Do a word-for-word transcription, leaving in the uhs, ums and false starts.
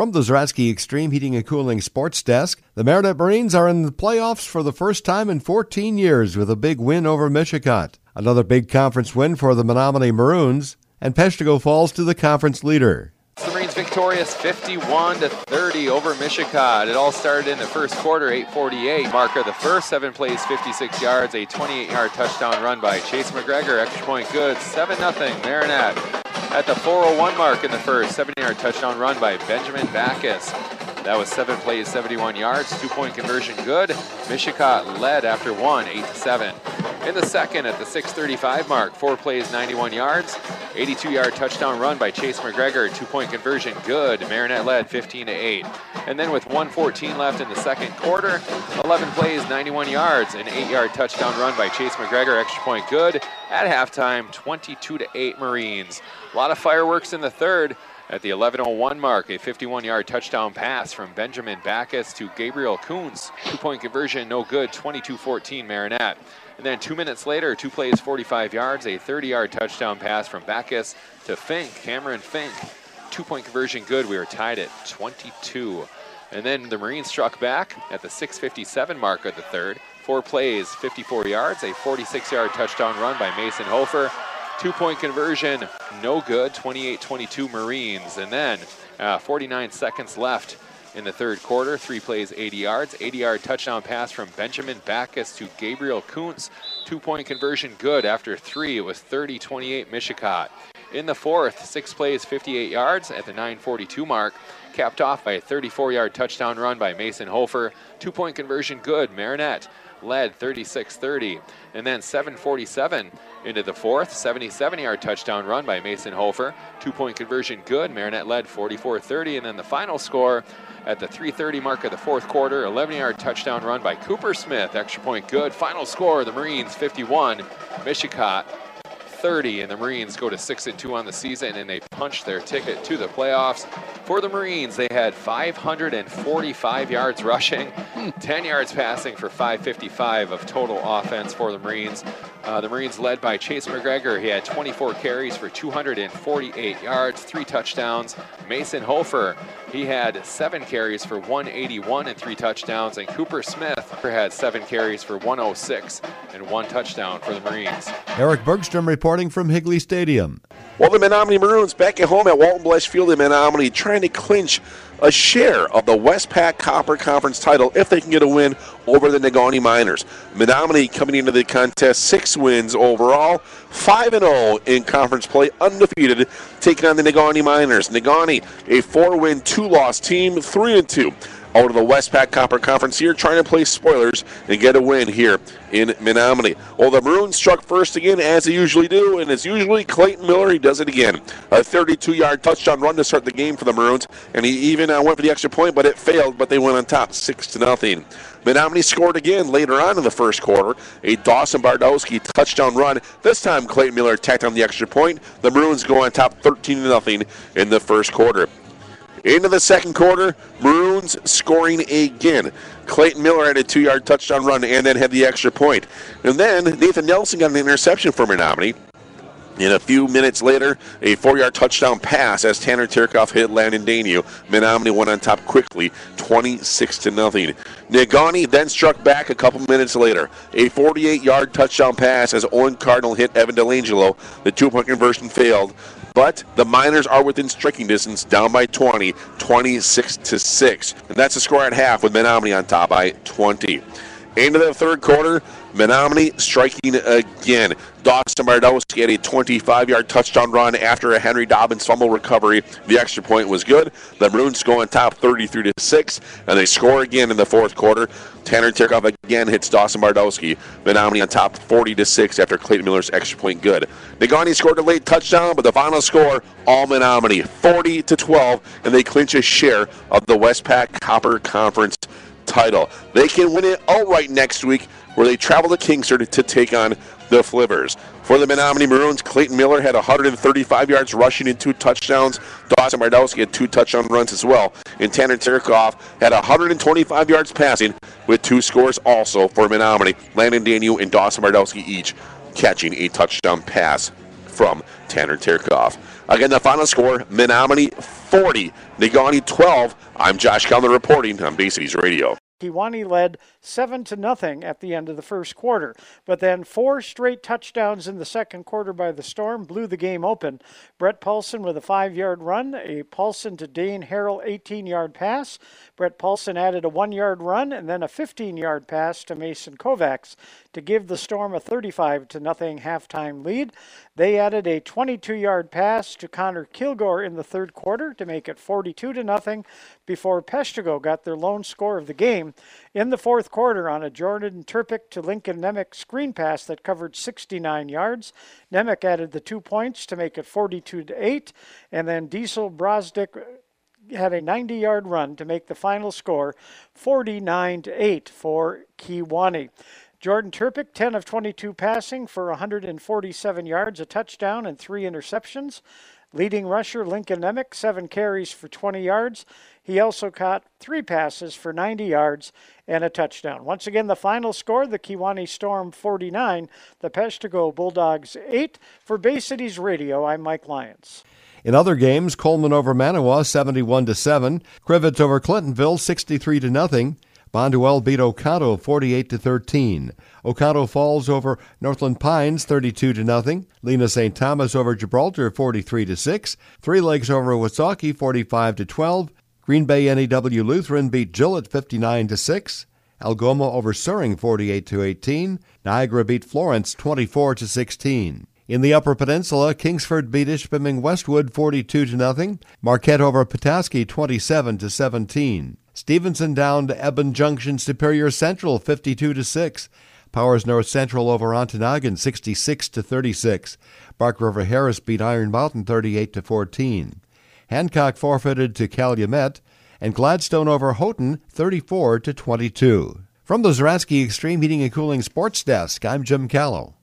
From the Zaratsky Extreme Heating and Cooling Sports Desk, the Marinette Marines are in the playoffs for the first time in fourteen years with a big win over Michigan. Another big conference win for the Menominee Maroons, and Peshtigo falls to the conference leader. The Marines victorious fifty-one to thirty over Michigan. It all started in the first quarter, eight forty-eight. Mark of the first, seven plays, fifty-six yards, a twenty-eight yard touchdown run by Chase McGregor. Extra point good, seven nothing Marinette. At the four oh one mark in the first, seven yard touchdown run by Benjamin Backus. That was seven plays, seventy-one yards, two-point conversion good. Michigan led after one, eight to seven. In the second, at the six thirty-five mark, four plays, ninety-one yards, eighty-two yard touchdown run by Chase McGregor, two-point conversion good. Marinette led fifteen to eight. And then with one fourteen left in the second quarter, eleven plays, ninety-one yards, an eight yard touchdown run by Chase McGregor, extra point good. At halftime, twenty-two to eight Marines. A lot of fireworks in the third. At the eleven oh one mark, a fifty-one yard touchdown pass from Benjamin Backus to Gabriel Kuntz. Two-point conversion, no good, twenty-two fourteen Marinette. And then two minutes later, two plays, forty-five yards, a thirty yard touchdown pass from Backus to Fink, Cameron Fink. Two-point conversion good, we were tied at twenty-two. And then the Marines struck back at the six fifty-seven mark of the third. Four plays, fifty-four yards, a forty-six yard touchdown run by Mason Hofer. Two-point conversion, no good, twenty-eight twenty-two Marines. And then uh, forty-nine seconds left in the third quarter, three plays, eighty yards, eighty yard touchdown pass from Benjamin Backus to Gabriel Kuntz. Two-point conversion good after three. It was thirty twenty-eight Michigan. In the fourth, six plays, fifty-eight yards at the nine forty-two mark, capped off by a thirty-four yard touchdown run by Mason Hofer. Two-point conversion good, Marinette led thirty-six thirty. And then seven forty-seven into the fourth, seventy-seven yard touchdown run by Mason Hofer. Two-point conversion good, Marinette led forty-four thirty. And then the final score at the three thirty mark of the fourth quarter, eleven yard touchdown run by Cooper Smith. Extra point good. Final score, the Marines fifty-one, Michigan thirty, and the Marines go to six and two on the season, and they punch their ticket to the playoffs. For the Marines, they had five hundred forty-five yards rushing, ten yards passing for five fifty-five of total offense for the Marines. Uh, the Marines led by Chase McGregor. He had twenty-four carries for two hundred forty-eight yards, three touchdowns. Mason Hofer, he had seven carries for one eighty-one and three touchdowns. And Cooper Smith had seven carries for one oh six and one touchdown for the Marines. Eric Bergstrom reporting from Higley Stadium. Well, the Menominee Maroons back at home at Walton Blesh Field in Menominee, trying to clinch a share of the Westpac Copper Conference title if they can get a win over the Negaunee Miners. Menominee coming into the contest, six wins overall, five and oh in conference play, undefeated, taking on the Negaunee Miners. Negaunee, a four-win, two-loss team, three and two. Out of the Westpac Copper Conference here, trying to play spoilers and get a win here in Menominee. Well, the Maroons struck first again, as they usually do, and it's usually Clayton Miller. He does it again. A thirty-two yard touchdown run to start the game for the Maroons, and he even uh, went for the extra point, but it failed, but they went on top, six to nothing. Menominee scored again later on in the first quarter. A Dawson Bardowski touchdown run. This time, Clayton Miller tacked on the extra point. The Maroons go on top, thirteen to nothing in the first quarter. Into the second quarter, Maroons scoring again. Clayton Miller had a two yard touchdown run and then had the extra point. And then Nathan Nelson got an interception for Menominee. And a few minutes later, a four yard touchdown pass as Tanner Tirkoff hit Landon Danew. Menominee went on top quickly, twenty-six to nothing. Negaunee then struck back a couple minutes later. A forty-eight yard touchdown pass as Owen Cardinal hit Evan DeLangelo. The two-point conversion failed. But the Miners are within striking distance, down by twenty, twenty-six to six. And that's the score at half, with Menominee on top by twenty. Into the third quarter, Menominee striking again. Dawson Bardowski had a twenty-five yard touchdown run after a Henry Dobbins fumble recovery. The extra point was good. The Maroons go on top thirty-three to six, and they score again in the fourth quarter. Tanner Tirkoff again hits Dawson Bardowski. Menominee on top forty to six after Clayton Miller's extra point good. Negaunee scored a late touchdown, but the final score, all Menominee, forty to twelve, and they clinch a share of the Westpac Copper Conference title. They can win it outright next week, where they travel to Kingsford to take on the Flivvers. For the Menominee Maroons, Clayton Miller had one hundred thirty-five yards rushing and two touchdowns. Dawson Bardowski had two touchdown runs as well. And Tanner Tirkoff had one hundred twenty-five yards passing with two scores also for Menominee. Landon Danew and Dawson Bardowski each catching a touchdown pass from Tanner Tirkoff. Again, the final score, Menominee forty, Negaunee twelve. I'm Josh Kellner reporting on Bay Cities Radio. Kewaunee led seven to nothing at the end of the first quarter, but then four straight touchdowns in the second quarter by the Storm blew the game open. Brett Paulson with a five-yard run, a Paulson to Dane Harrell eighteen-yard pass. Brett Paulson added a one-yard run and then a fifteen-yard pass to Mason Kovacs to give the Storm a thirty-five to nothing halftime lead. They added a twenty-two-yard pass to Connor Kilgore in the third quarter to make it forty-two to nothing before Peshtigo got their lone score of the game in the fourth quarter on a Jordan Turpic to Lincoln Nemec screen pass that covered sixty-nine yards. Nemec added the two points to make it forty-two to eight, and then Diesel Brosdick had a ninety-yard run to make the final score forty-nine to eight for Kewaunee. Jordan Turpic, ten of twenty-two passing for one hundred forty-seven yards, a touchdown, and three interceptions. Leading rusher Lincoln Nemec, seven carries for twenty yards. He also caught three passes for ninety yards and a touchdown. Once again, the final score, the Kewaunee Storm forty-nine, the Peshtigo Bulldogs eight. For Bay Cities Radio, I'm Mike Lyons. In other games, Coleman over Manawa seventy-one to seven, Crivets over Clintonville sixty-three to nothing. Bonduel beat Oconto forty-eight to thirteen. Oconto Falls over Northland Pines thirty-two to nothing. Lena Saint Thomas over Gibraltar forty-three to six. Three Lakes over Wasaki forty-five to twelve. Green Bay N E W Lutheran beat Gillett fifty-nine to six. Algoma over Suring forty-eight to eighteen. Niagara beat Florence twenty-four to sixteen. In the Upper Peninsula, Kingsford beat Ishpeming Westwood forty-two to nothing. Marquette over Petoskey twenty-seven to seventeen. Stevenson down to Eben Junction Superior Central fifty-two to six. Powers North Central over Ontonagon sixty-six to thirty-six. Bark River Harris beat Iron Mountain thirty-eight to fourteen. Hancock forfeited to Calumet, and Gladstone over Houghton thirty-four to twenty-two. From the Zeratsky Extreme Heating and Cooling Sports Desk, I'm Jim Callow.